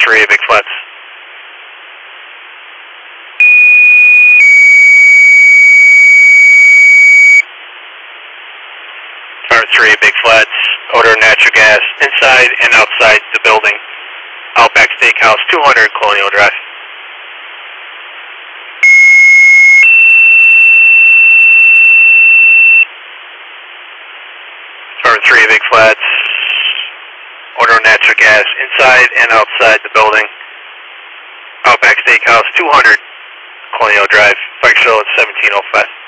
3, Big Flats. Tower 3, Big Flats. Odor of natural gas inside and outside the building. Outback Steakhouse, 200 Colonial Drive. Tower 3, Big Flats. Odor of natural gas inside and outside the building. Outback Steakhouse, 200 Colonial Drive. Bike show at 1705.